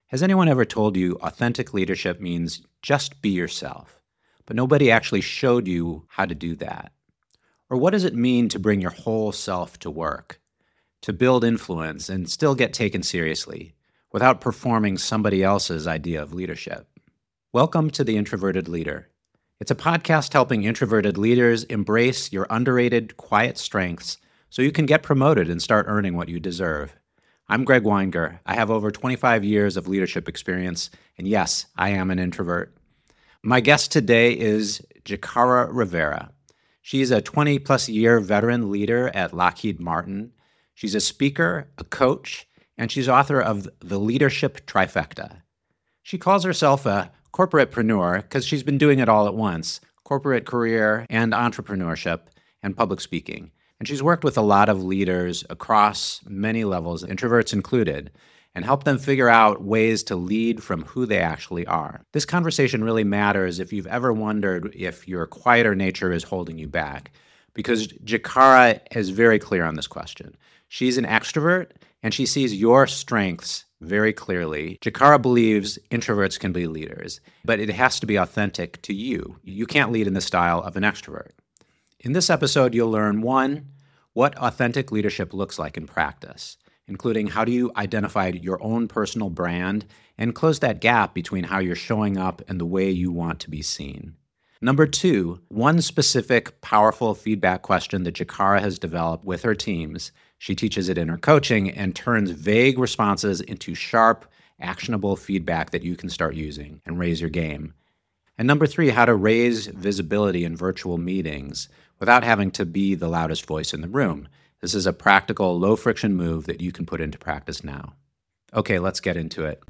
Has anyone ever told you authentic leadership means just be yourself, but nobody actually showed you how to do that? Or what does it mean to bring your whole self to work, to build influence and still get taken seriously without performing somebody else's idea of leadership? Welcome to The Introverted Leader. It's a podcast helping introverted leaders embrace your underrated, quiet strengths so you can get promoted and start earning what you deserve. I'm Greg Weinger. I have over 25 years of leadership experience, and yes, I am an introvert. My guest today is Jakara Rivera. She's a 20-plus year veteran leader at Lockheed Martin. She's a speaker, a coach, and she's author of The Leadership Trifecta. She calls herself a corporatepreneur because she's been doing it all at once, corporate career and entrepreneurship and public speaking. And she's worked with a lot of leaders across many levels, introverts included, and helped them figure out ways to lead from who they actually are. This conversation really matters if you've ever wondered if your quieter nature is holding you back, because Jakara is very clear on this question. She's an extrovert, and she sees your strengths very clearly. Jakara believes introverts can be leaders, but it has to be authentic to you. You can't lead in the style of an extrovert. In this episode, you'll learn, 1, what authentic leadership looks like in practice, including how do you identify your own personal brand and close that gap between how you're showing up and the way you want to be seen. Number 2, one specific, powerful feedback question that Jakara has developed with her teams. She teaches it in her coaching and turns vague responses into sharp, actionable feedback that you can start using and raise your game. And number 3, how to raise visibility in virtual meetings without having to be the loudest voice in the room. This is a practical, low-friction move that you can put into practice now. Okay, let's get into it.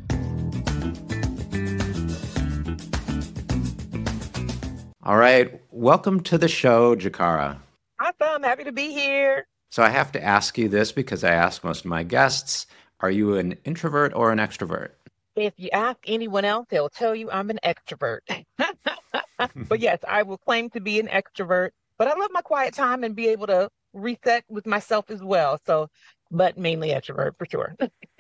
All right, welcome to the show, Jakara. Awesome, happy to be here. So I have to ask you this because I ask most of my guests, are you an introvert or an extrovert? If you ask anyone else, they'll tell you I'm an extrovert. But yes, I will claim to be an extrovert, but I love my quiet time and be able to reset with myself as well. So, but mainly extrovert for sure.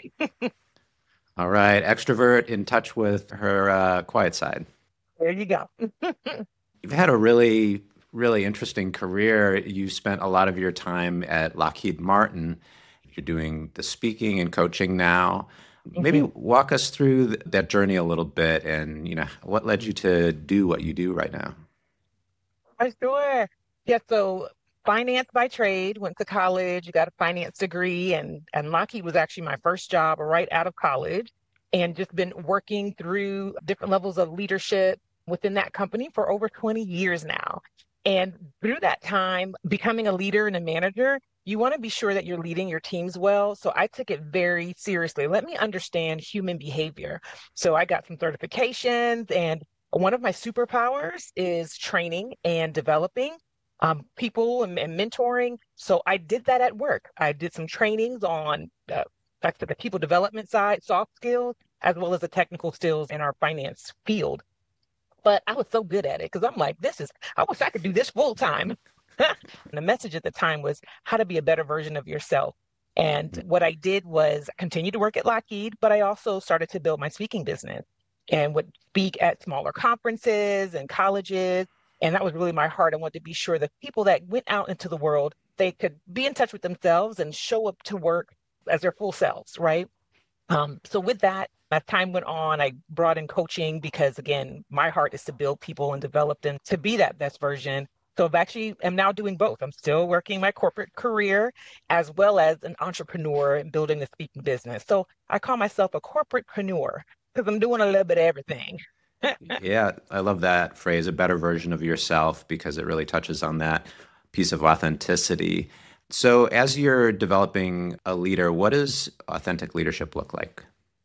All right, extrovert in touch with her quiet side. There you go. You've had a really interesting career. You spent a lot of your time at Lockheed Martin. You're doing the speaking and coaching now. Maybe walk us through that journey a little bit and, what led you to do what you do right now? Sure. Yeah, so finance by trade, went to college, got a finance degree, and Lockheed was actually my first job right out of college, and just been working through different levels of leadership within that company for over 20 years now. And through that time, becoming a leader and a manager, you want to be sure that you're leading your teams well. So I took it very seriously. Let me understand human behavior. So I got some certifications, and one of my superpowers is training and developing people and mentoring. So I did that at work. I did some trainings on like the people development side, soft skills, as well as the technical skills in our finance field. But I was so good at it because I'm like, I wish I could do this full time. And the message at the time was how to be a better version of yourself. And what I did was continue to work at Lockheed, but I also started to build my speaking business and would speak at smaller conferences and colleges. And that was really my heart. I wanted to be sure that people that went out into the world, they could be in touch with themselves and show up to work as their full selves, right? So with that, as time went on, I brought in coaching because, again, my heart is to build people and develop them to be that best version. So I'm now doing both. I'm still working my corporate career as well as an entrepreneur and building a speaking business. So I call myself a corporatepreneur because I'm doing a little bit of everything. Yeah, I love that phrase, a better version of yourself, because it really touches on that piece of authenticity. So as you're developing a leader, what does authentic leadership look like?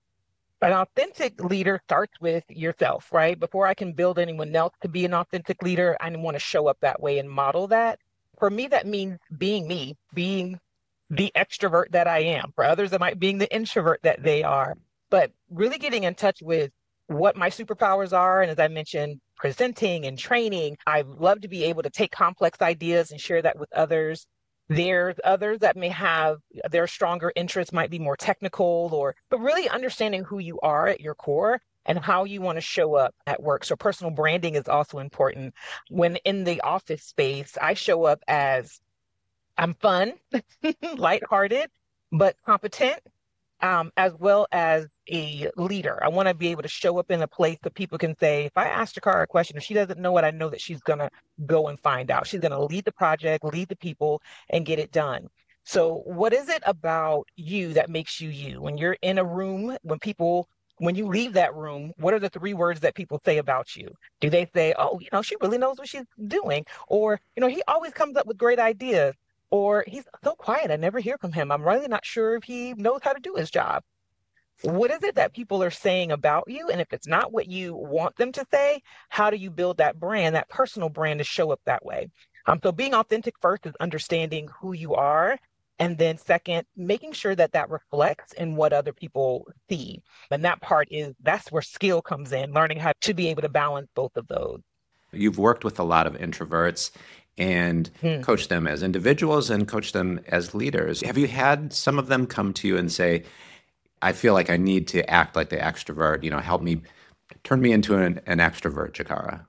An authentic leader starts with yourself, right? Before I can build anyone else to be an authentic leader, I want to show up that way and model that. For me, that means being me, being the extrovert that I am. For others, it might being the introvert that they are. But really getting in touch with what my superpowers are. And as I mentioned, presenting and training, I love to be able to take complex ideas and share that with others. There's others that may have their stronger interests might be more technical but really understanding who you are at your core and how you want to show up at work. So personal branding is also important. When in the office space, I show up as I'm fun, lighthearted, but competent, as well as a leader. I want to be able to show up in a place that people can say, if I ask Jakara a question, if she doesn't know it, I know that she's going to go and find out. She's going to lead the project, lead the people, and get it done. So, what is it about you that makes you you? When you're in a room, when you leave that room, what are the three words that people say about you? Do they say, oh, she really knows what she's doing? Or, he always comes up with great ideas. Or he's so quiet, I never hear from him. I'm really not sure if he knows how to do his job. What is it that people are saying about you? And if it's not what you want them to say, how do you build that brand, that personal brand to show up that way? So being authentic first is understanding who you are. And then second, making sure that that reflects in what other people see. And that's where skill comes in, learning how to be able to balance both of those. You've worked with a lot of introverts and Hmm. coached them as individuals and coached them as leaders. Have you had some of them come to you and say, I feel like I need to act like the extrovert, help me turn me into an extrovert, Jakara?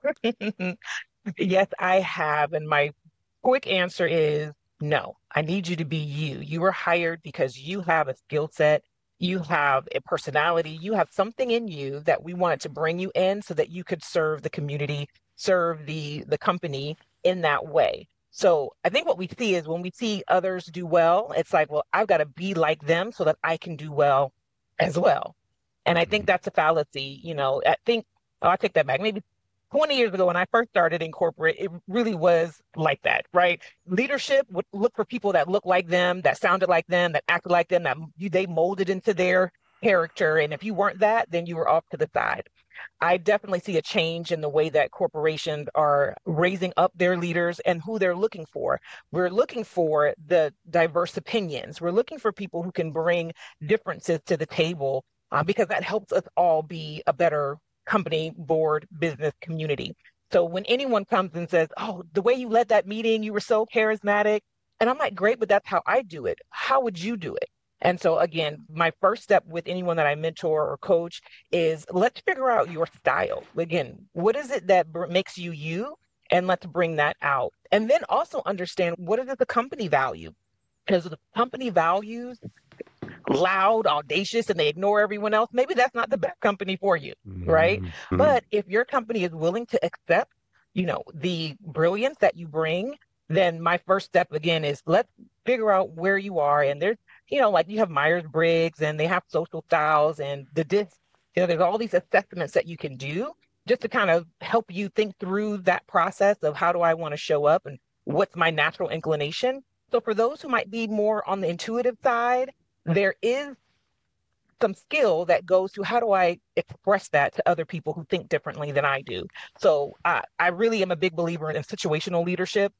Yes, I have. And my quick answer is no. I need you to be you. You were hired because you have a skill set, you have a personality, you have something in you that we wanted to bring you in so that you could serve the community, serve the company in that way. So I think what we see is when we see others do well, it's like, well, I've got to be like them so that I can do well as well. And I think Mhm. that's a fallacy. I take that back. Maybe 20 years ago when I first started in corporate, it really was like that, right? Leadership would look for people that looked like them, that sounded like them, that acted like them, they molded into their character. And if you weren't that, then you were off to the side. I definitely see a change in the way that corporations are raising up their leaders and who they're looking for. We're looking for the diverse opinions. We're looking for people who can bring differences to the table because that helps us all be a better company, board, business community. So when anyone comes and says, oh, the way you led that meeting, you were so charismatic. And I'm like, great, but that's how I do it. How would you do it? And so, again, my first step with anyone that I mentor or coach is let's figure out your style. Again, what is it that makes you you? And let's bring that out. And then also understand what is it the company value? Because the company values loud, audacious, and they ignore everyone else, maybe that's not the best company for you, right? Mhm. But if your company is willing to accept, the brilliance that you bring, then my first step again is let's figure out where you are. And there's, like you have Myers-Briggs and they have social styles and there's all these assessments that you can do just to kind of help you think through that process of how do I want to show up and what's my natural inclination. So for those who might be more on the intuitive side, there is some skill that goes to how do I express that to other people who think differently than I do. So I really am a big believer in situational leadership.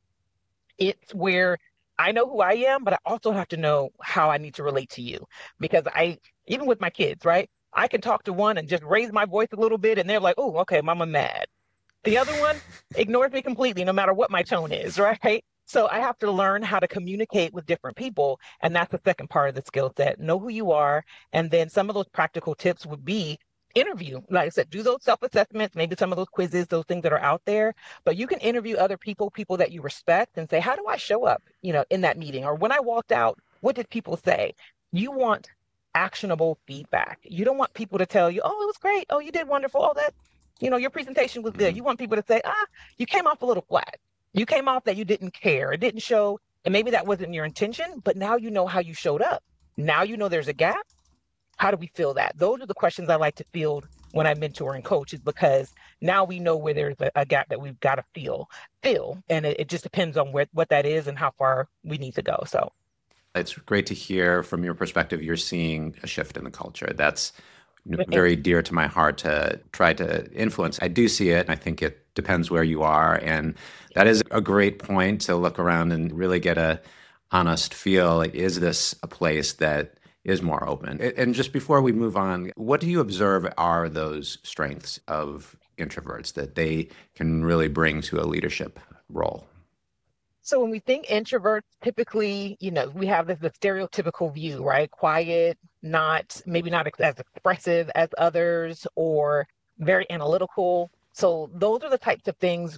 It's where I know who I am, but I also have to know how I need to relate to you because even with my kids, right? I can talk to one and just raise my voice a little bit and they're like, oh, okay, mama mad. The other one ignores me completely, no matter what my tone is, right? So I have to learn how to communicate with different people. And that's the second part of the skill set. Know who you are. And then some of those practical tips would be interview. Like I said, do those self-assessments, maybe some of those quizzes, those things that are out there. But you can interview other people that you respect and say, how do I show up, in that meeting? Or when I walked out, what did people say? You want actionable feedback. You don't want people to tell you, oh, it was great. Oh, you did wonderful. Oh, your presentation was good. Mhm. You want people to say, you came off a little flat. You came off that you didn't care. It didn't show. And maybe that wasn't your intention, but now you know how you showed up. Now you know there's a gap. How do we fill that? Those are the questions I like to field when I mentor and coach, is because now we know where there's a gap that we've got to fill. And it just depends on what that is and how far we need to go. So It's great to hear from your perspective, you're seeing a shift in the culture. That's very dear to my heart to try to influence. I do see it. I think it depends where you are. And that is a great point to look around and really get a honest feel. Like, is this a place that is more open? And just before we move on, what do you observe are those strengths of introverts that they can really bring to a leadership role? So when we think introverts, typically, we have this stereotypical view, right? Quiet, not maybe not as expressive as others, or very analytical. So those are the types of things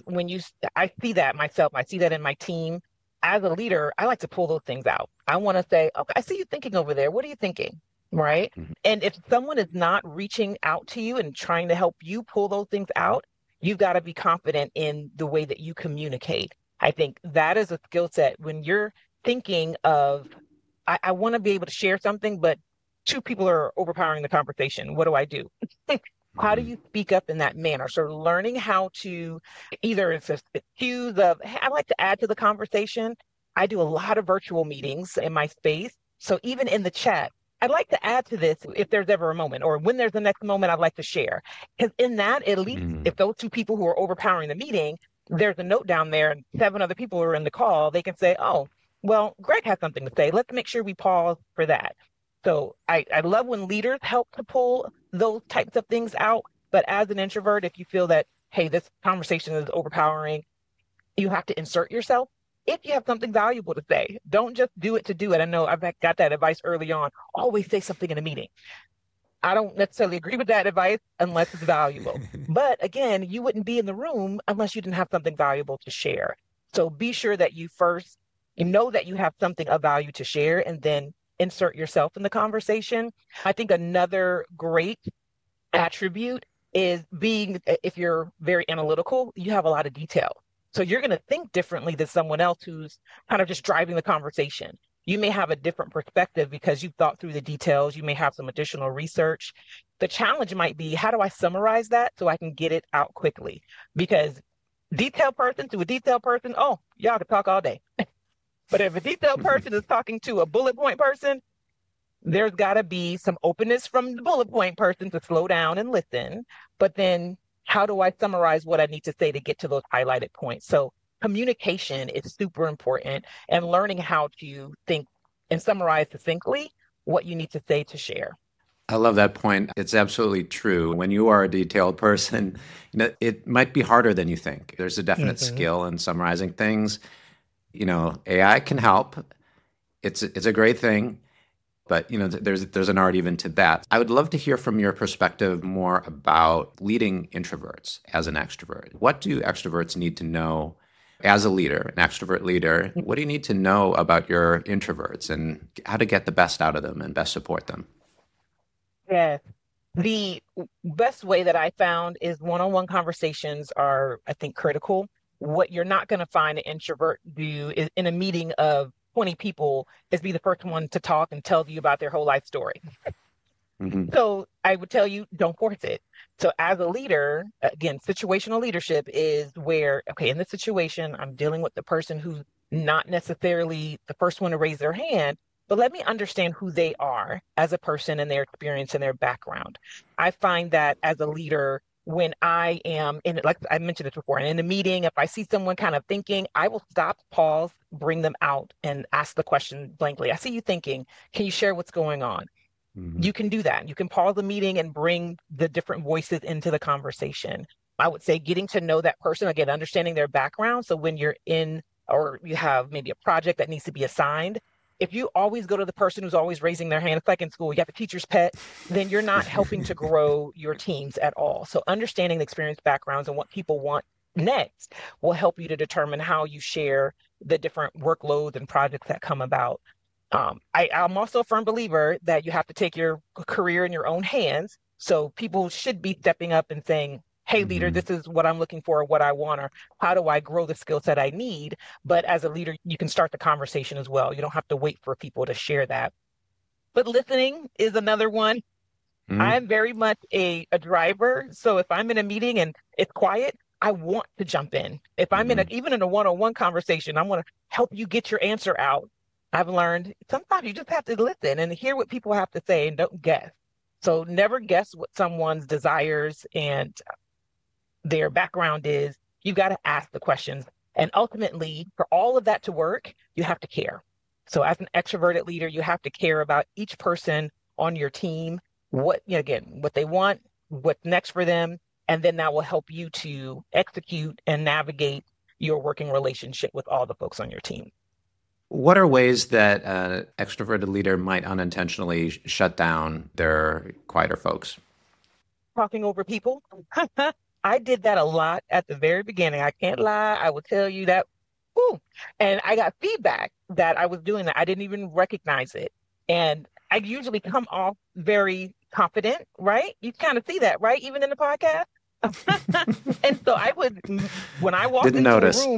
I see that myself, I see that in my team. As a leader, I like to pull those things out. I want to say, okay, I see you thinking over there. What are you thinking? Right. Mhm. And if someone is not reaching out to you and trying to help you pull those things out, you've got to be confident in the way that you communicate. I think that is a skill set when you're thinking of, I want to be able to share something, but two people are overpowering the conversation. What do I do? How do Mhm. you speak up in that manner? So learning how to either it's a cues of, hey, I like to add to the conversation. I do a lot of virtual meetings in my space. So even in the chat, I'd like to add to this if there's ever a moment, or when there's the next moment I'd like to share. Because in that, at least if Mhm. those two people who are overpowering the meeting, there's a note down there and seven other people are in the call, they can say, oh, well, Greg has something to say. Let's make sure we pause for that. So I love when leaders help to pull those types of things out. But as an introvert, if you feel that, hey, this conversation is overpowering, you have to insert yourself. If you have something valuable to say, don't just do it to do it. I know I've got that advice early on. Always say something in a meeting. I don't necessarily agree with that advice unless it's valuable. But again, you wouldn't be in the room unless you didn't have something valuable to share. So be sure that you know that you have something of value to share, and then insert yourself in the conversation. I think another great attribute is if you're very analytical, you have a lot of detail. So you're going to think differently than someone else who's kind of just driving the conversation. You may have a different perspective because you've thought through the details. You may have some additional research. The challenge might be, how do I summarize that so I can get it out quickly? Because detailed person to a detailed person, oh, y'all could talk all day. But if a detailed person is talking to a bullet point person, there's got to be some openness from the bullet point person to slow down and listen. But then, how do I summarize what I need to say to get to those highlighted points? So, communication is super important, and learning how to think and summarize succinctly what you need to say to share. I love that point. It's absolutely true. When you are a detailed person, it might be harder than you think. There's a definite Hmm. skill in summarizing things. AI can help. It's a great thing, but there's an art even to that. I would love to hear from your perspective more about leading introverts as an extrovert. What do extroverts need to know as a leader, an extrovert leader? What do you need to know about your introverts and how to get the best out of them and best support them? Yes. The best way that I found is one-on-one conversations are, I think, critical. What you're not going to find an introvert do is in a meeting of 20 people is be the first one to talk and tell you about their whole life story. Hmm. So I would tell you, don't force it. So as a leader, again, situational leadership is where, okay, in this situation, I'm dealing with the person who's not necessarily the first one to raise their hand, but let me understand who they are as a person and their experience and their background. I find that as a leader, when I am in, like I mentioned this before, and in a meeting, if I see someone kind of thinking, I will stop, pause, bring them out, and ask the question blankly. I see you thinking. Can you share what's going on? Hmm. You can do that. You can pause the meeting and bring the different voices into the conversation. I would say getting to know that person, again, understanding their background. So when you're in, or you have maybe a project that needs to be assigned, if you always go to the person who's always raising their hand, it's like in school, you have the teacher's pet, then you're not helping to grow your teams at all. So understanding the experience backgrounds and what people want next will help you to determine how you share the different workloads and projects that come about. I'm also a firm believer that you have to take your career in your own hands. So people should be stepping up and saying, hey, leader, Hmm. this is what I'm looking for, what I want, or how do I grow the skill set I need? But as a leader, you can start the conversation as well. You don't have to wait for people to share that. But listening is another one. Hmm. I'm very much a driver. So if I'm in a meeting and it's quiet, I want to jump in. If I'm Hmm. even in a one-on-one conversation, I want to help you get your answer out. I've learned sometimes you just have to listen and hear what people have to say and don't guess. So never guess what someone's desires and their background is. You've got to ask the questions. And ultimately, for all of that to work, you have to care. So as an extroverted leader, you have to care about each person on your team, again, what they want, what's next for them, and then that will help you to execute and navigate. your working relationship with all the folks on your team. What are ways that an extroverted leader might unintentionally shut down their quieter folks? Talking over people. I did that a lot at the very beginning. I can't lie. I will tell you that. Ooh. And I got feedback that I was doing that. I didn't even recognize it. And I usually come off very confident, right? You kind of see that, right? Even in the podcast. And so when I walked Didn't into a notice. room,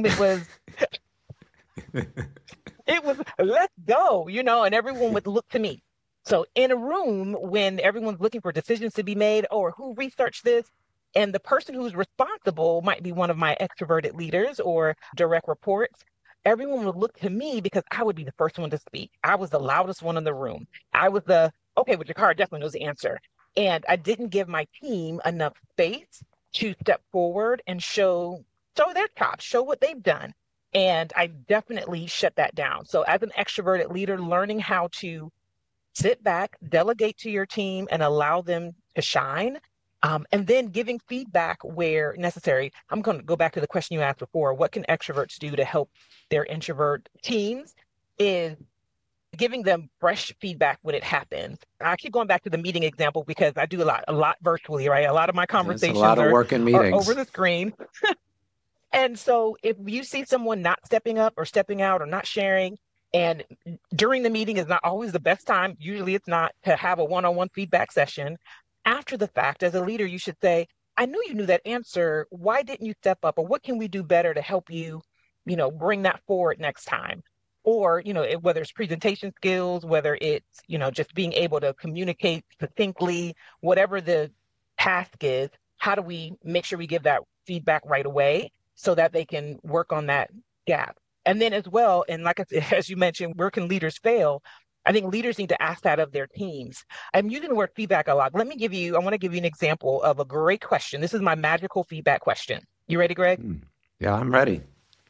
it was let's go, and everyone would look to me. So in a room when everyone's looking for decisions to be made, or who researched this, and the person who's responsible might be one of my extroverted leaders or direct reports, everyone would look to me because I would be the first one to speak. I was the loudest one in the room. I was okay, with your car definitely knows the answer. And I didn't give my team enough space to step forward and show their chops, show what they've done. And I definitely shut that down. So as an extroverted leader, learning how to sit back, delegate to your team, and allow them to shine. And then giving feedback where necessary. I'm going to go back to the question you asked before. What can extroverts do to help their introvert teams? Is giving them fresh feedback when it happens. I keep going back to the meeting example because I do a lot virtually, right? A lot of my That's a conversations lot of work in are over meetings. the screen. And so if you see someone not stepping up or stepping out or not sharing, and during the meeting is not always the best time, usually it's not, to have a one-on-one feedback session. After the fact, as a leader, you should say, I knew you knew that answer. Why didn't you step up? Or what can we do better to help you, bring that forward next time? Or, whether it's presentation skills, whether it's, just being able to communicate succinctly, whatever the task is, how do we make sure we give that feedback right away so that they can work on that gap? And then as well, and like I said, as you mentioned, where can leaders fail? I think leaders need to ask that of their teams. I'm using the word feedback a lot. I want to give you an example of a great question. This is my magical feedback question. You ready, Greg? Yeah, I'm ready.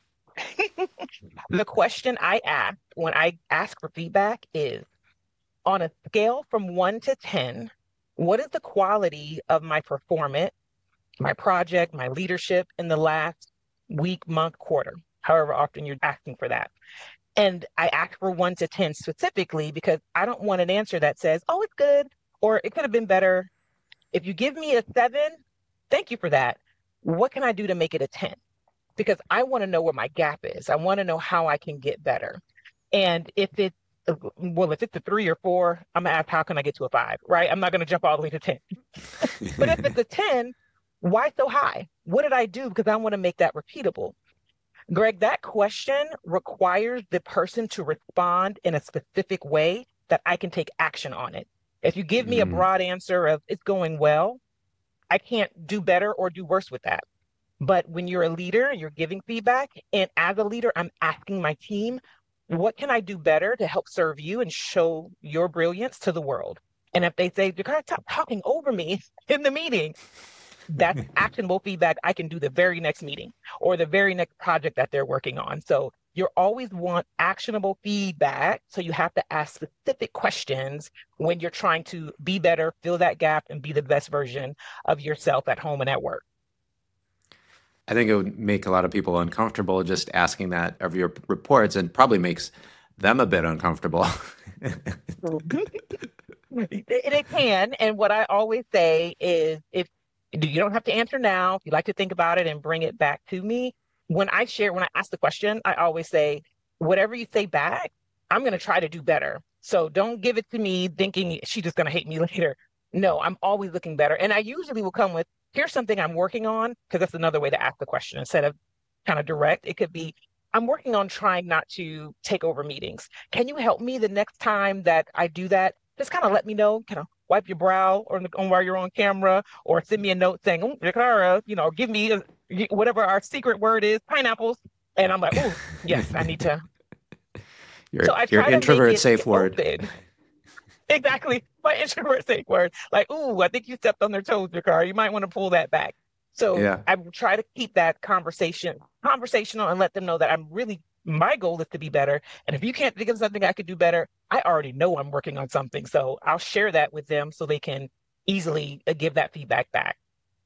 The question I ask when I ask for feedback is, on a scale from 1 to 10, what is the quality of my performance, my project, my leadership in the last week, month, quarter, however often you're asking for that? And I ask for 1 to 10 specifically because I don't want an answer that says, oh, it's good, or it could have been better. If you give me a 7, thank you for that. What can I do to make it a 10? Because I want to know where my gap is. I want to know how I can get better. And if it's a 3 or 4, I'm gonna ask, how can I get to a 5, right? I'm not gonna jump all the way to 10. But if it's a 10, why so high? What did I do? Because I want to make that repeatable. Greg, that question requires the person to respond in a specific way that I can take action on it. If you give me a broad answer of it's going well, I can't do better or do worse with that. But when you're a leader, you're giving feedback. And as a leader, I'm asking my team, what can I do better to help serve you and show your brilliance to the world? And if they say, you're going to stop talking over me in the meeting, that's actionable feedback I can do the very next meeting or the very next project that they're working on. So you always want actionable feedback. So you have to ask specific questions when you're trying to be better, fill that gap, and be the best version of yourself at home and at work. I think it would make a lot of people uncomfortable just asking that of your reports, and probably makes them a bit uncomfortable. It can. And what I always say is, if you don't have to answer now, if you like to think about it and bring it back to me. When I ask the question, I always say, whatever you say back, I'm going to try to do better. So don't give it to me thinking she's just going to hate me later. No, I'm always looking better. And I usually will come with, here's something I'm working on, because that's another way to ask the question instead of kind of direct. It could be, I'm working on trying not to take over meetings. Can you help me the next time that I do that? Just kind of let me know, kind of wipe your brow or on while you're on camera, or send me a note saying, oh, Jakara, give me whatever our secret word is, pineapples. And I'm like, oh, yes, I need to. Your introvert safe word. Exactly. My introvert safe word. Like, ooh, I think you stepped on their toes, Jakara. You might want to pull that back. So yeah. I try to keep that conversational and let them know that my goal is to be better. And if you can't think of something I could do better, I already know I'm working on something. So I'll share that with them so they can easily give that feedback back.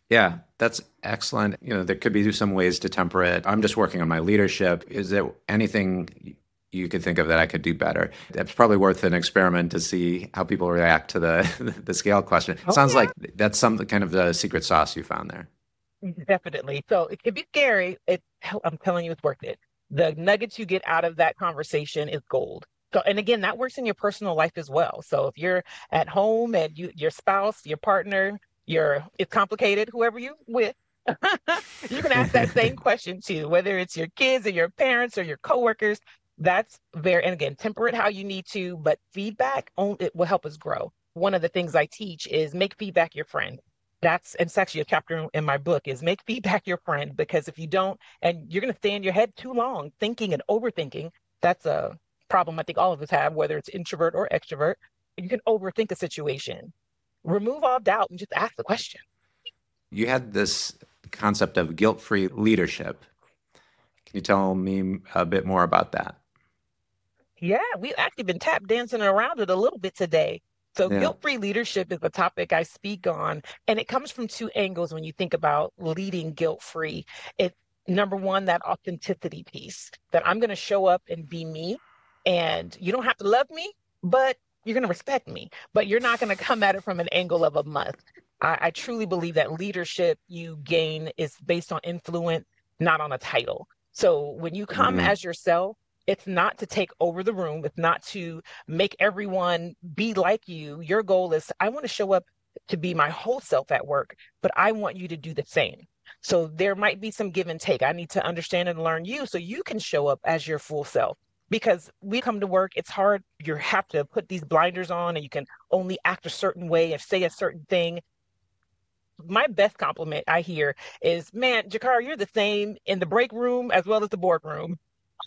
Yeah, that's excellent. There could be some ways to temper it. I'm just working on my leadership. Is there anything you could think of that I could do better? It's probably worth an experiment to see how people react to the the scale question. It Oh, sounds yeah. like that's some kind of the secret sauce you found there. Definitely. So it can be scary. I'm telling you, it's worth it. The nuggets you get out of that conversation is gold. So, and again, that works in your personal life as well. So if you're at home and your spouse, your partner, it's complicated, whoever you with, you can ask that same question too, whether it's your kids or your parents or your coworkers. And again, temper it how you need to, but it will help us grow. One of the things I teach is make feedback your friend. It's actually a chapter in my book is make feedback your friend, because if you don't, and you're going to stay in your head too long thinking and overthinking, that's a problem I think all of us have, whether it's introvert or extrovert. You can overthink a situation. Remove all doubt and just ask the question. You had this concept of guilt-free leadership. Can you tell me a bit more about that? Yeah, we've actually been tap dancing around it a little bit today. So, Yeah. guilt-free leadership is a topic I speak on, and it comes from two angles when you think about leading guilt-free. It's number one, that authenticity piece, that I'm going to show up and be me, and you don't have to love me, but you're going to respect me, but you're not going to come at it from an angle of a must. I truly believe that leadership you gain is based on influence, not on a title. So, when you come Hmm. as yourself, it's not to take over the room. It's not to make everyone be like you. Your goal is I want to show up to be my whole self at work, but I want you to do the same. So there might be some give and take. I need to understand and learn you so you can show up as your full self. Because we come to work, it's hard. You have to put these blinders on and you can only act a certain way and say a certain thing. My best compliment I hear is, man, Jakar, you're the same in the break room as well as the boardroom.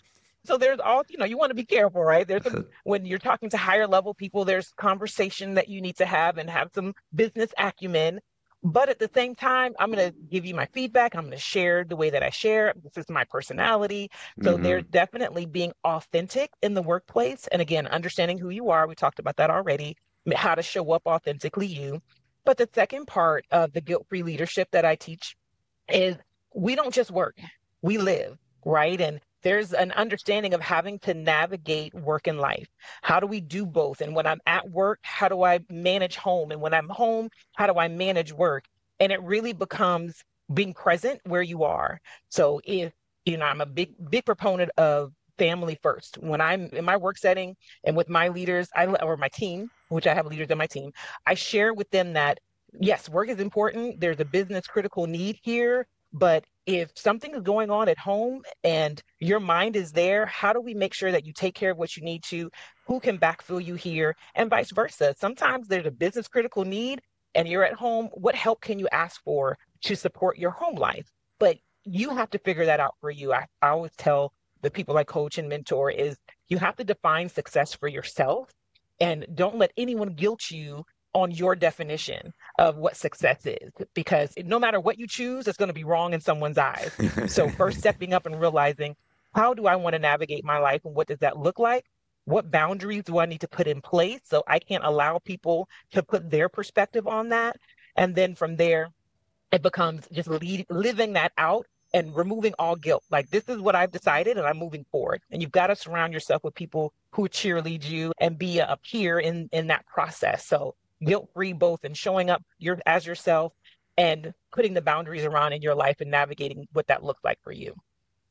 So there's you want to be careful, right? When you're talking to higher level people, there's conversation that you need to have some business acumen. But at the same time, I'm going to give you my feedback. I'm going to share the way that I share. This is my personality. So there's Hmm. definitely being authentic in the workplace. And again, understanding who you are. We talked about that already, how to show up authentically you. But the second part of the guilt-free leadership that I teach is we don't just work, we live, right? And there's an understanding of having to navigate work and life. How do we do both? And when I'm at work, how do I manage home? And when I'm home, how do I manage work? And it really becomes being present where you are. So if, I'm a big proponent of family first. When I'm in my work setting and with my leaders, or my team, which I have leaders in my team, I share with them that yes, work is important. There's a business critical need here. But if something is going on at home and your mind is there, how do we make sure that you take care of what you need to? Who can backfill you here? And vice versa. Sometimes there's a business critical need and you're at home. What help can you ask for to support your home life? But you have to figure that out for you. I always tell the people I coach and mentor is you have to define success for yourself and don't let anyone guilt you on your definition of what success is, because no matter what you choose, it's going to be wrong in someone's eyes. So, first stepping up and realizing, how do I want to navigate my life and what does that look like? What boundaries do I need to put in place so I can't allow people to put their perspective on that? And then from there, it becomes just living that out and removing all guilt. Like, this is what I've decided and I'm moving forward. And you've got to surround yourself with people who cheerlead you and be a peer in that process. So guilt free both in showing up as yourself and putting the boundaries around in your life and navigating what that looks like for you.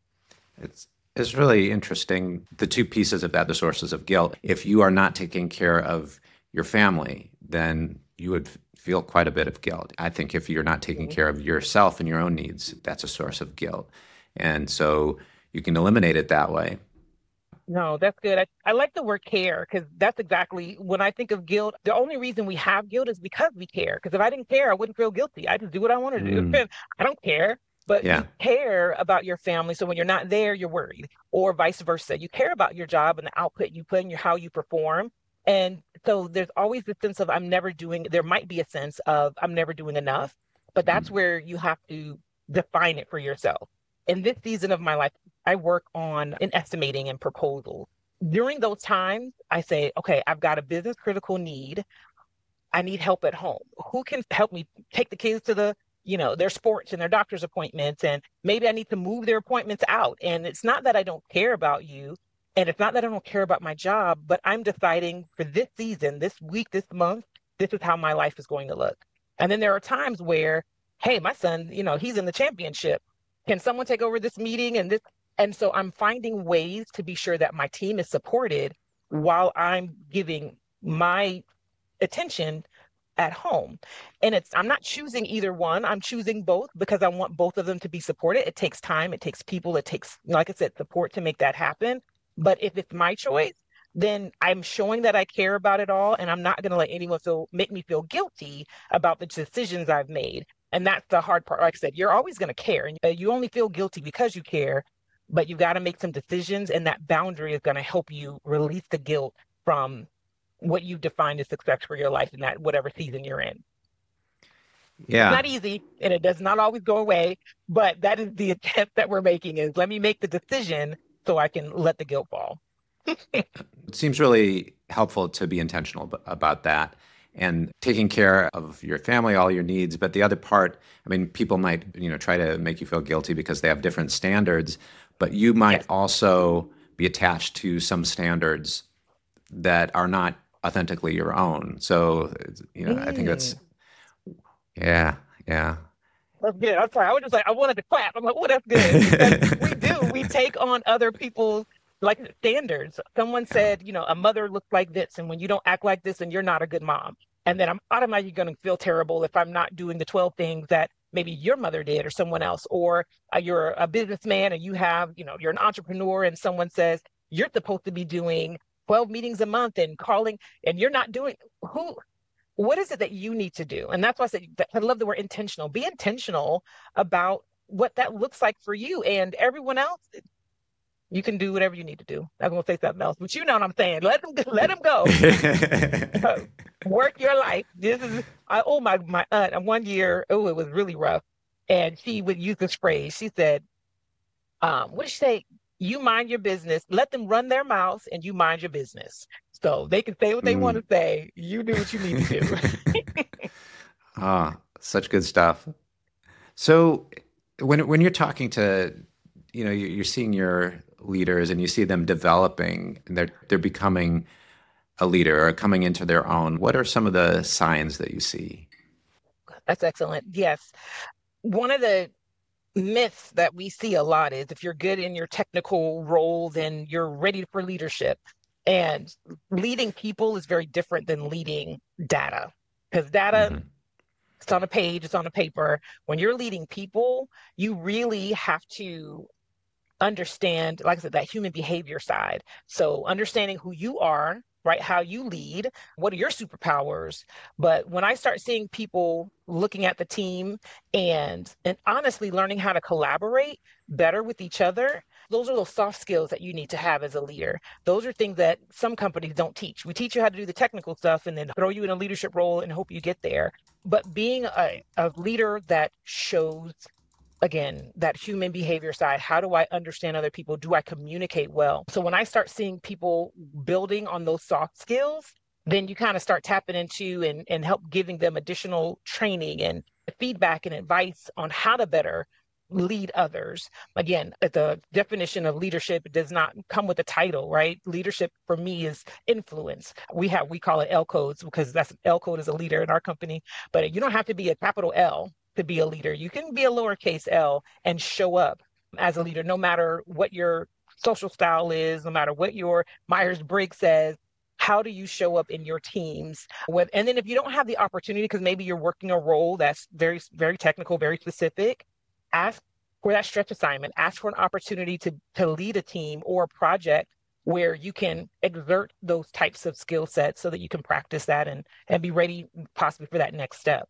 It's it's really interesting, the two pieces of that, the sources of guilt. If you are not taking care of your family, then you would feel quite a bit of guilt. I think if you're not taking Mhm. care of yourself and your own needs, that's a source of guilt. And so you can eliminate it that way. No, that's good. I like the word care because that's exactly when I think of guilt. The only reason we have guilt is because we care. Because if I didn't care, I wouldn't feel guilty. I just do what I want to do. Mm, I don't care. But yeah. you care about your family. So when you're not there, you're worried, or vice versa. You care about your job and the output you put in how you perform. And so there's always the sense of there might be a sense of I'm never doing enough, but that's Mm, where you have to define it for yourself. In this season of my life, I work on an estimating and proposals. During those times, I say, okay, I've got a business critical need. I need help at home. Who can help me take the kids to the their sports and their doctor's appointments, and maybe I need to move their appointments out. And it's not that I don't care about you, and it's not that I don't care about my job, but I'm deciding for this season, this week, this month, this is how my life is going to look. And then there are times where, hey, my son, he's in the championship. Can someone take over this meeting and this? And so I'm finding ways to be sure that my team is supported while I'm giving my attention at home. And I'm not choosing either one. I'm choosing both because I want both of them to be supported. It takes time, it takes people, it takes, like I said, support to make that happen. But if it's my choice, then I'm showing that I care about it all, and I'm not going to let anyone make me feel guilty about the decisions I've made. And that's the hard part. Like I said, you're always going to care, and you only feel guilty because you care, but you've got to make some decisions, and that boundary is going to help you release the guilt from what you define as success for your life in that whatever season you're in. Yeah. It's not easy, and it does not always go away, but that is the attempt that we're making, is let me make the decision so I can let the guilt fall. It seems really helpful to be intentional about that and taking care of your family, all your needs. But the other part, I mean, people might, try to make you feel guilty because they have different standards, but you might also be attached to some standards that are not authentically your own. So, I think that's, yeah. That's good. I'm sorry. I was just like, I wanted to clap. I'm like, oh, that's good. Because we take on other people's standards. Someone said, a mother looks like this, and when you don't act like this, then you're not a good mom. And then I'm automatically going to feel terrible if I'm not doing the 12 things that maybe your mother did or someone else, or you're a businessman and you're an entrepreneur, and someone says you're supposed to be doing 12 meetings a month and calling, and you're not doing what is it that you need to do? And that's why I said, I love the word intentional. Be intentional about what that looks like for you, and everyone else. You can do whatever you need to do. I'm going to say something else, but you know what I'm saying. Let them go. Work your life. My aunt, and one year, it was really rough. And she would use this phrase. She said, what did she say? You mind your business. Let them run their mouths and you mind your business. So they can say what they want to say. You do what you need to do. Such good stuff. So when you're talking to, you're seeing your leaders and you see them developing, and they're becoming a leader or coming into their own, what are some of the signs that you see? That's excellent. Yes. One of the myths that we see a lot is if you're good in your technical role, then you're ready for leadership. And leading people is very different than leading data, because data, it's on a page, it's on a paper. When you're leading people, you really have to understand, like I said, that human behavior side. So understanding who you are, right? How you lead, what are your superpowers? But when I start seeing people looking at the team and honestly learning how to collaborate better with each other, those are those soft skills that you need to have as a leader. Those are things that some companies don't teach. We teach you how to do the technical stuff and then throw you in a leadership role and hope you get there. But being a leader that shows, again, that human behavior side, how do I understand other people? Do I communicate well? So when I start seeing people building on those soft skills, then you kind of start tapping into and help giving them additional training and feedback and advice on how to better lead others. Again, the definition of leadership does not come with a title, right? Leadership for me is influence. We call it L codes because L code is a leader in our company, but you don't have to be a capital L to be a leader. You can be a lowercase L and show up as a leader, no matter what your social style is, no matter what your Myers-Briggs says. How do you show up in your teams? And then if you don't have the opportunity, because maybe you're working a role that's very, very technical, very specific, ask for that stretch assignment, ask for an opportunity to lead a team or a project where you can exert those types of skill sets so that you can practice that and be ready possibly for that next step.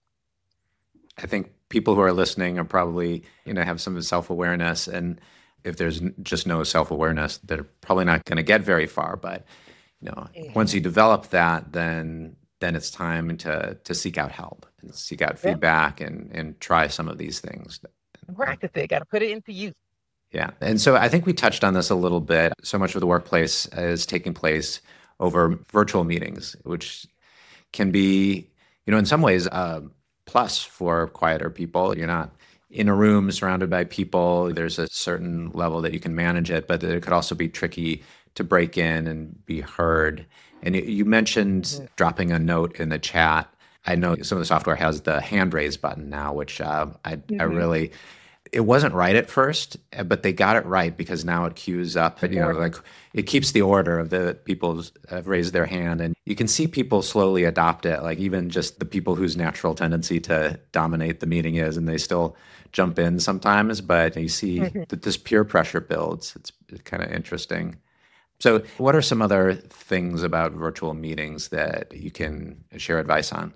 I think people who are listening are probably, have some self-awareness. And if there's just no self-awareness, they're probably not going to get very far. But, once you develop that, then it's time to seek out help and seek out feedback and try some of these things. Practice it. Got to put it into use. Yeah. And so I think we touched on this a little bit. So much of the workplace is taking place over virtual meetings, which can be, in some ways, plus for quieter people. You're not in a room surrounded by people. There's a certain level that you can manage it, but it could also be tricky to break in and be heard. And you mentioned dropping a note in the chat. I know some of the software has the hand raise button now, which I really, it wasn't right at first, but they got it right because now it queues up, like it keeps the order of the people have raised their hand, and you can see people slowly adopt it, like even just the people whose natural tendency to dominate the meeting is, and they still jump in sometimes, but you see that this peer pressure builds. It's kind of interesting. So what are some other things about virtual meetings that you can share advice on?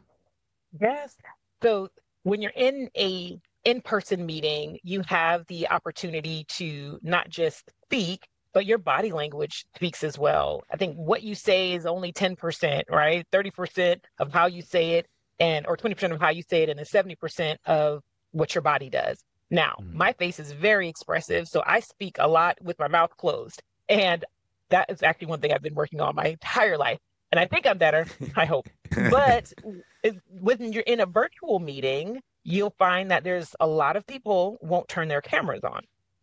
Yes. So when you're in a in-person meeting, you have the opportunity to not just speak, but your body language speaks as well. I think what you say is only 10%, right? 30% of how you say it, and or 20% of how you say it, and then 70% of what your body does. Now, my face is very expressive, so I speak a lot with my mouth closed. And that is actually one thing I've been working on my entire life. And I think I'm better, I hope. But when you're in a virtual meeting, you'll find that there's a lot of people won't turn their cameras on.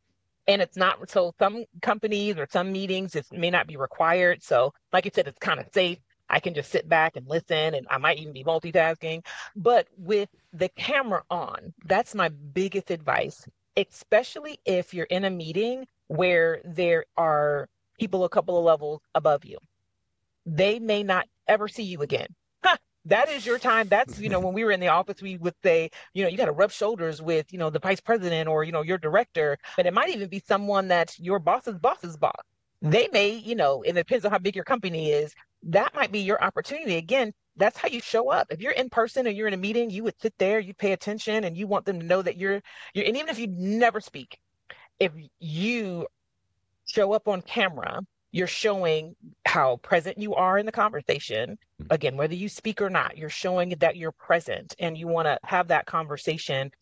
And it's not, so some companies or some meetings, it may not be required. So like you said, it's kind of safe. I can just sit back and listen, and I might even be multitasking. But with the camera on, that's my biggest advice, especially if you're in a meeting where there are people a couple of levels above you. They may not ever see you again. That is your time. That's, when we were in the office, we would say, you got to rub shoulders with, the vice president or, your director. And it might even be someone that's your boss's boss's boss. They may, it depends on how big your company is. That might be your opportunity. Again, that's how you show up. If you're in person and you're in a meeting, you would sit there, you pay attention, and you want them to know that you're, and even if you never speak, if you show up on camera, you're showing how present you are in the conversation. Again, whether you speak or not, you're showing that you're present and you want to have that conversation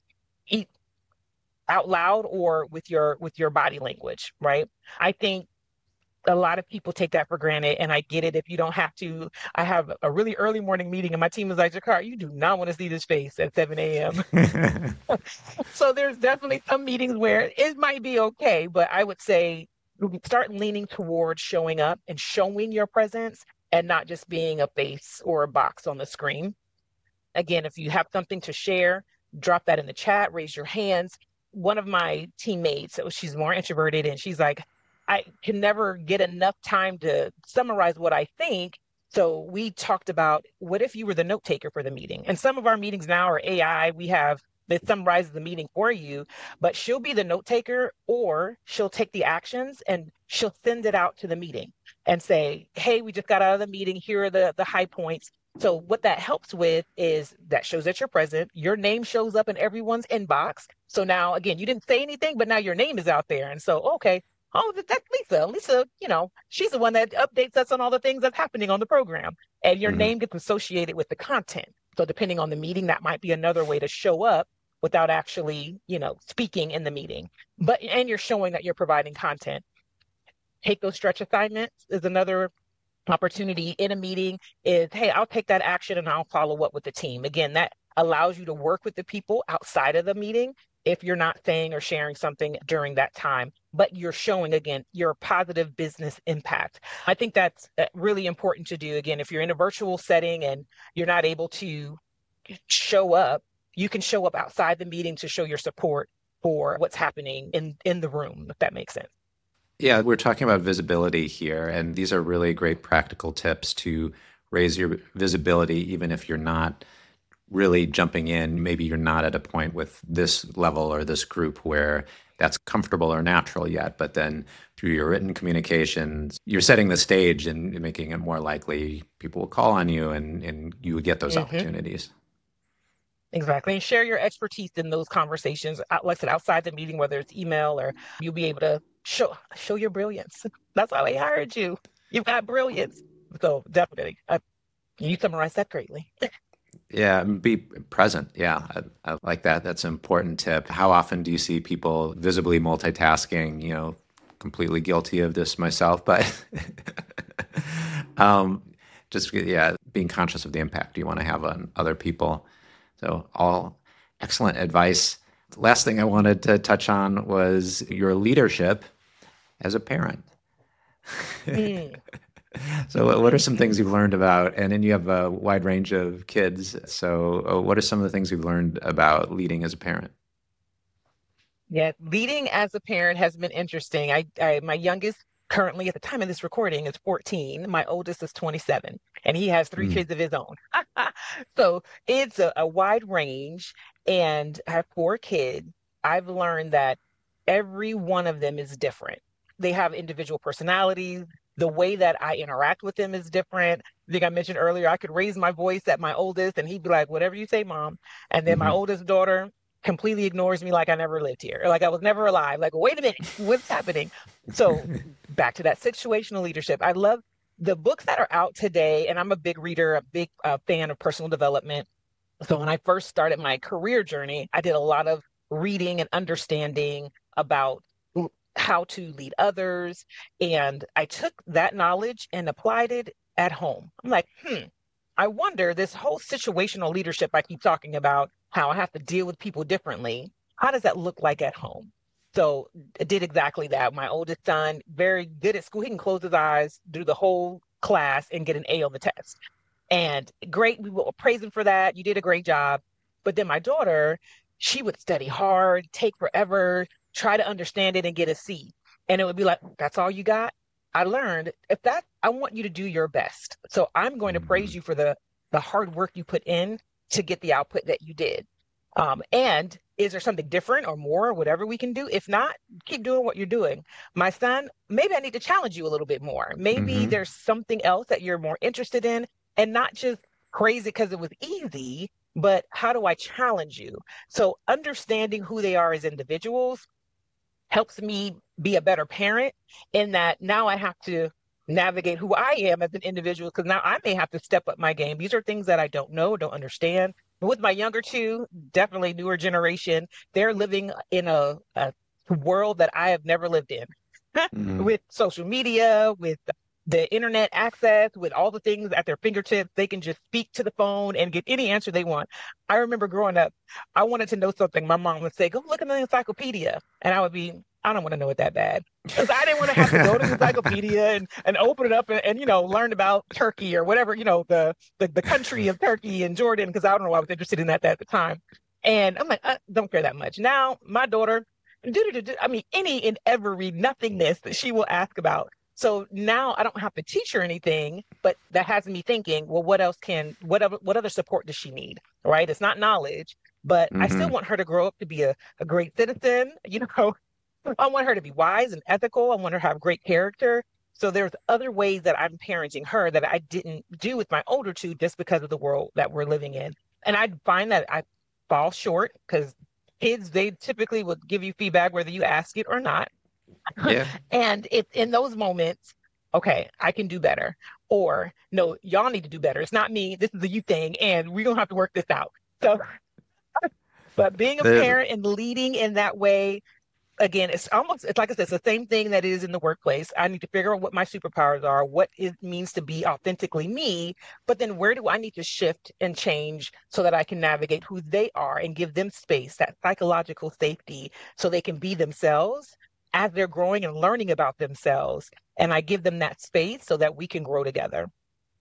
out loud or with your body language, right? I think a lot of people take that for granted, and I get it if you don't have to. I have a really early morning meeting and my team is like, Jakar, you do not want to see this face at 7 a.m. So there's definitely some meetings where it might be okay, but I would say start leaning towards showing up and showing your presence and not just being a face or a box on the screen. Again, if you have something to share, drop that in the chat, raise your hands. One of my teammates, so she's more introverted, and she's like, I can never get enough time to summarize what I think. So we talked about, what if you were the note taker for the meeting? And some of our meetings now are AI. We have that summarizes the meeting for you, but she'll be the note taker, or she'll take the actions and she'll send it out to the meeting and say, hey, we just got out of the meeting. Here are the high points. So what that helps with is that shows that you're present. Your name shows up in everyone's inbox. So now, again, you didn't say anything, but now your name is out there. And so, okay, oh, that's Lisa. Lisa, she's the one that updates us on all the things that's happening on the program. And your name gets associated with the content. So depending on the meeting, that might be another way to show up without actually, speaking in the meeting. And you're showing that you're providing content. Take those stretch assignments is another opportunity in a meeting is, hey, I'll take that action and I'll follow up with the team. Again, that allows you to work with the people outside of the meeting if you're not saying or sharing something during that time, but you're showing, again, your positive business impact. I think that's really important to do. Again, if you're in a virtual setting and you're not able to show up, you can show up outside the meeting to show your support for what's happening in the room, if that makes sense. Yeah, we're talking about visibility here, and these are really great practical tips to raise your visibility, even if you're not really jumping in. Maybe you're not at a point with this level or this group where that's comfortable or natural yet, but then through your written communications, you're setting the stage and making it more likely people will call on you and you would get those opportunities. Exactly. And share your expertise in those conversations, like I said, outside the meeting, whether it's email, or you'll be able to show your brilliance. That's why they hired you. You've got brilliance. So definitely, you summarized that greatly. Yeah, and be present. Yeah, I like that. That's an important tip. How often do you see people visibly multitasking? Completely guilty of this myself, but just being conscious of the impact you want to have on other people. So all excellent advice. Last thing I wanted to touch on was your leadership as a parent. Mm. So, what are some things you've learned about? And then you have a wide range of kids. So, what are some of the things you've learned about leading as a parent? Yeah, leading as a parent has been interesting. My youngest currently at the time of this recording is 14. My oldest is 27, and he has three Mm. kids of his own. So it's a wide range, and I have four kids. I've learned that every one of them is different. They have individual personalities. The way that I interact with them is different. I think I mentioned earlier, I could raise my voice at my oldest, and he'd be like, "Whatever you say, mom." And then my Hmm. oldest daughter completely ignores me like I never lived here, or like I was never alive. Like, wait a minute, what's happening? So back to that situational leadership. I love the books that are out today, and I'm a big reader, a big fan of personal development. So when I first started my career journey, I did a lot of reading and understanding about how to lead others. And I took that knowledge and applied it at home. I'm like, I wonder this whole situational leadership I keep talking about, how I have to deal with people differently, how does that look like at home? So I did exactly that. My oldest son, very good at school. He can close his eyes, do the whole class, and get an A on the test. And great, we will praise him for that. You did a great job. But then my daughter, she would study hard, take forever, try to understand it and get a C. And it would be like, that's all you got? I learned if that I want you to do your best. So I'm going to praise Hmm. you for the hard work you put in to get the output that you did. And is there something different or more or whatever we can do? If not, keep doing what you're doing. My son, maybe I need to challenge you a little bit more. Maybe Hmm. there's something else that you're more interested in and not just crazy because it was easy, but how do I challenge you? So understanding who they are as individuals helps me be a better parent in that now I have to navigate who I am as an individual because now I may have to step up my game. These are things that I don't know, don't understand. But with my younger two, definitely newer generation, they're living in a world that I have never lived in Hmm. with social media, with the internet access, with all the things at their fingertips. They can just speak to the phone and get any answer they want. I remember growing up, I wanted to know something. My mom would say, go look in the encyclopedia. And I would be, I don't want to know it that bad. Because I didn't want to have to go to the encyclopedia and open it up and learn about Turkey or whatever, the country of Turkey and Jordan, because I don't know I was interested in that at the time. And I'm like, I don't care that much. Now, my daughter, I mean, any and every nothingness that she will ask about. So now I don't have to teach her anything, but that has me thinking, well, what other support does she need? Right? It's not knowledge, but I still Hmm. want her to grow up to be a great citizen. I want her to be wise and ethical. I want her to have great character. So there's other ways that I'm parenting her that I didn't do with my older two just because of the world that we're living in. And I find that I fall short because kids, they typically would give you feedback whether you ask it or not. Yeah. And it's in those moments, okay, I can do better. Or no, y'all need to do better. It's not me. This is a you thing, and we're gonna have to work this out. So, but being a The, parent and leading in that way, again, it's like I said, it's the same thing that is in the workplace. I need to figure out what my superpowers are, what it means to be authentically me, but then where do I need to shift and change so that I can navigate who they are and give them space, that psychological safety, so they can be themselves as they're growing and learning about themselves. And I give them that space so that we can grow together.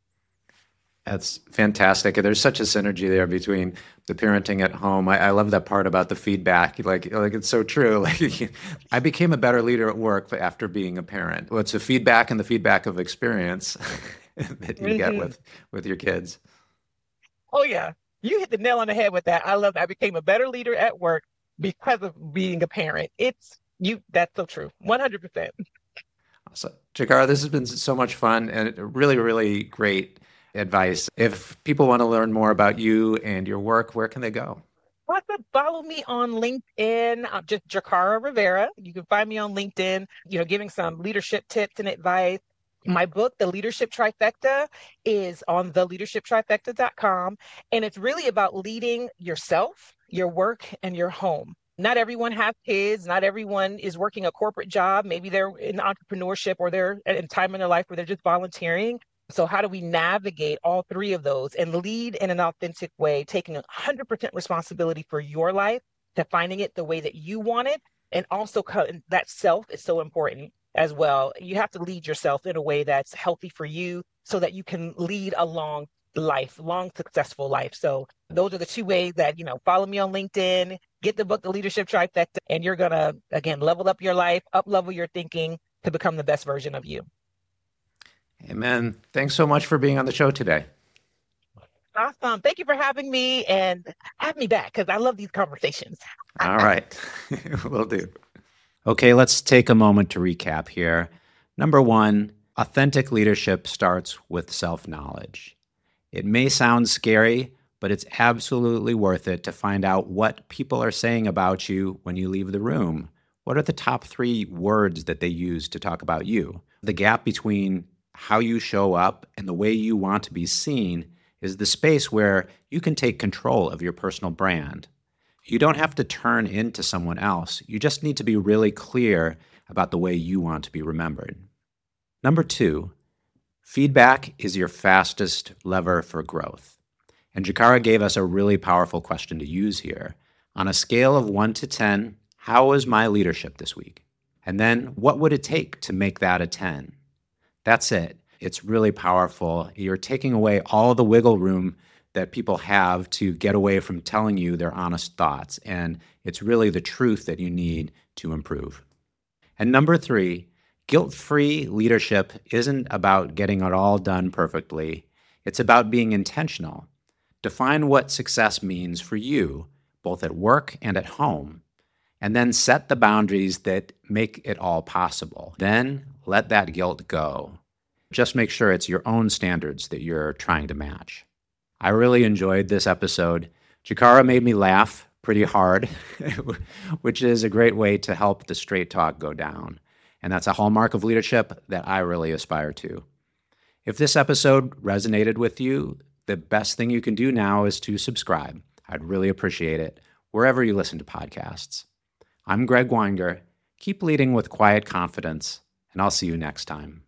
That's fantastic. There's such a synergy there between the parenting at home. I love that part about the feedback. Like it's so true. Like I became a better leader at work after being a parent. Well, it's the feedback and the feedback of experience that you get Mhm. with your kids. Oh, yeah. You hit the nail on the head with that. I love that. I became a better leader at work because of being a parent. That's so true. 100%. So, Jakara, this has been so much fun and really, really great advice. If people want to learn more about you and your work, where can they go? Also, follow me on LinkedIn. I'm just Jakara Rivera. You can find me on LinkedIn, giving some leadership tips and advice. My book, The Leadership Trifecta, is on theleadershiptrifecta.com. And it's really about leading yourself, your work, and your home. Not everyone has kids. Not everyone is working a corporate job. Maybe they're in entrepreneurship or they're in time in their life where they're just volunteering. So how do we navigate all three of those and lead in an authentic way, taking 100% responsibility for your life, defining it the way that you want it, and also that self is so important as well. You have to lead yourself in a way that's healthy for you so that you can lead a long life, long successful life. So those are the two ways that, follow me on LinkedIn, get the book, The Leadership Trifecta, and you're going to, again, level up your life, up level your thinking to become the best version of you. Amen. Thanks so much for being on the show today. Awesome. Thank you for having me, and have me back because I love these conversations. All right. Will do. Okay, let's take a moment to recap here. Number one, authentic leadership starts with self-knowledge. It may sound scary, but it's absolutely worth it to find out what people are saying about you when you leave the room. What are the top 3 words that they use to talk about you? The gap between how you show up and the way you want to be seen is the space where you can take control of your personal brand. You don't have to turn into someone else. You just need to be really clear about the way you want to be remembered. Number 2, feedback is your fastest lever for growth. And Jakara gave us a really powerful question to use here. On a scale of 1 to 10, how was my leadership this week? And then what would it take to make that a 10? That's it. It's really powerful. You're taking away all the wiggle room that people have to get away from telling you their honest thoughts. And it's really the truth that you need to improve. And number 3, guilt-free leadership isn't about getting it all done perfectly. It's about being intentional. Define what success means for you, both at work and at home, and then set the boundaries that make it all possible. Then let that guilt go. Just make sure it's your own standards that you're trying to match. I really enjoyed this episode. Jakara made me laugh pretty hard, which is a great way to help the straight talk go down. And that's a hallmark of leadership that I really aspire to. If this episode resonated with you, the best thing you can do now is to subscribe. I'd really appreciate it, wherever you listen to podcasts. I'm Greg Weinger. Keep leading with quiet confidence, and I'll see you next time.